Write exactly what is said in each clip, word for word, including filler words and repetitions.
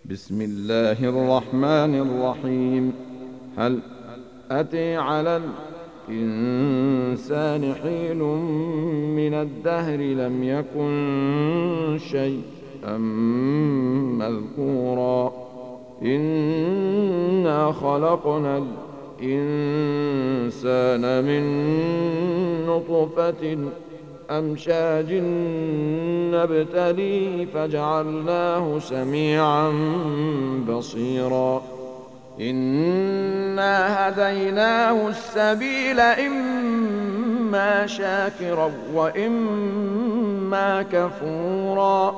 بسم الله الرحمن الرحيم. هل أتى على الإنسان حين من الدهر لم يكن شيئا مذكورا إنا خلقنا الإنسان من نطفة أمشاج نبتليه فجعلناه سميعا بصيرا إنا هديناه السبيل إما شاكرا وإما كفورا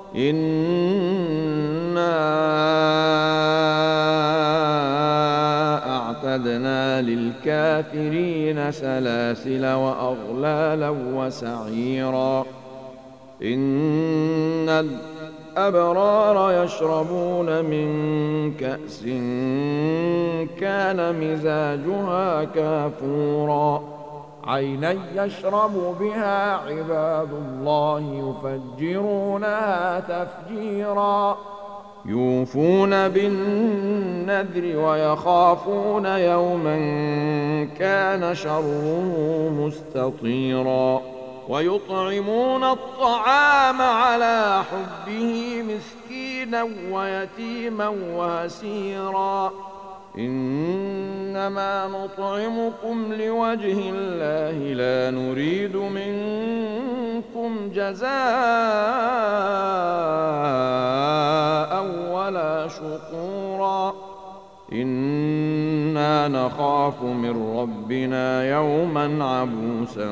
إنا أعتدنا للكافرين سلاسل وأغلالا وسعيرا إن الأبرار يشربون من كأس كان مزاجها كافورا عينا يشرب بها عباد الله يفجرونها تفجيرا يوفون بالنذر ويخافون يوما كان شره مستطيرا ويطعمون الطعام على حبه مسكينا ويتيما واسيرا إنما نطعمكم لوجه الله لا نريد منكم جزاء ولا شكورا إنا نخاف من ربنا يوما عبوسا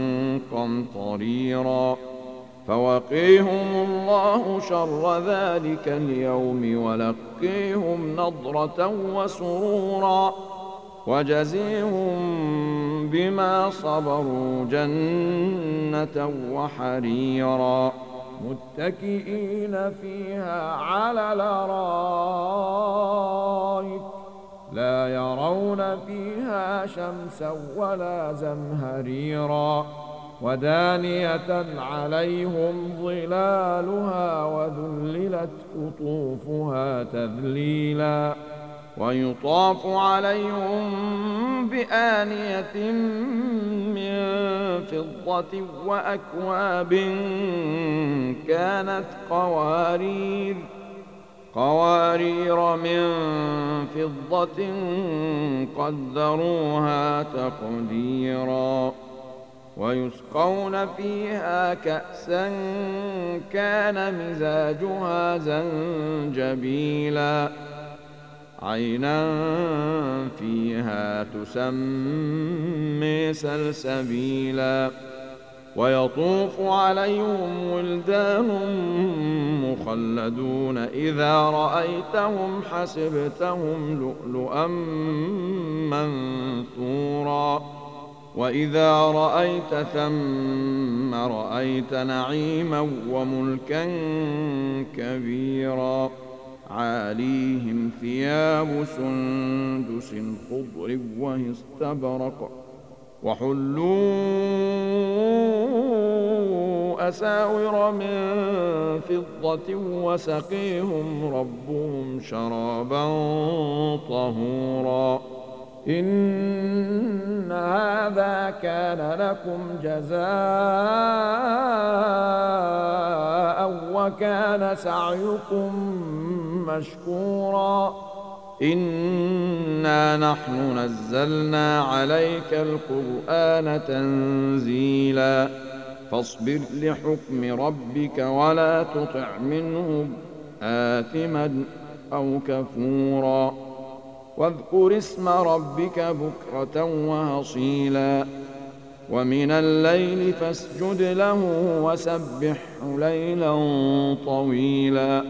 قمطريرا فوقيهم الله شر ذلك اليوم ولقيهم نضرة وسرورا وجزيهم بما صبروا جنة وحريرا متكئين فيها على الأرائك لا يرون فيها شمسا ولا زمهريرا ودانية عليهم ظلالها وذللت قطوفها تذليلا ويطاف عليهم بآنية من فضة وأكواب كانت قوارير قوارير من فضة قدروها تقديرا ويسقون فيها كأسا كان مزاجها زنجبيلا عينا فيها تسمى سلسبيلا ويطوف عليهم ولدان مخلدون إذا رأيتهم حسبتهم لؤلؤا منثورا وإذا رأيت ثم رأيت نعيما وملكا كبيرا عاليهم ثياب سندس خضر واستبرق وحلوا أساور من فضة وسقيهم ربهم شرابا طهورا إن هذا كان لكم جزاء وكان سعيكم مشكورا إنا نحن نزلنا عليك القرآن تنزيلا فاصبر لحكم ربك ولا تطع منهم آثما أو كفورا واذكر اسم ربك بكرة وهصيلا ومن الليل فاسجد له وسبحه ليلا طويلا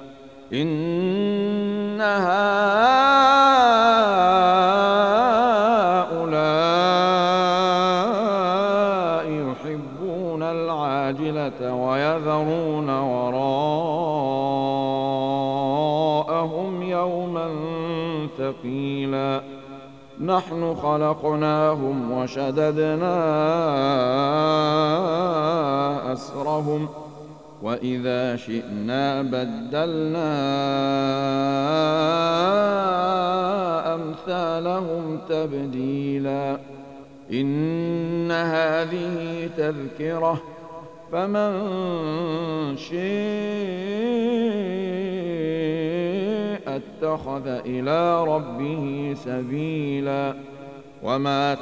إن هؤلاء يحبون العاجلة ويذرون وراءهم يوما ثقيلا نحن خلقناهم وشددنا أسرهم وإذا شئنا بدلنا أمثالهم تبديلا إن هذه تذكرة فمن شاء اتخذ إلى ربه سبيلا وما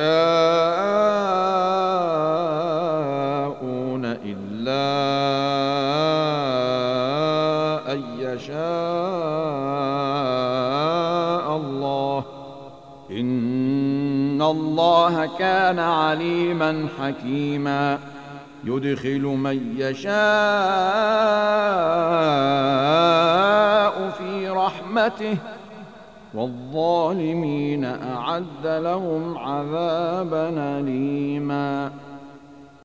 تشاءون إلا أن يشاء الله إن الله كان عليما حكيما يدخل من يشاء في رحمته والظالمين أعد لهم عذابا أليما.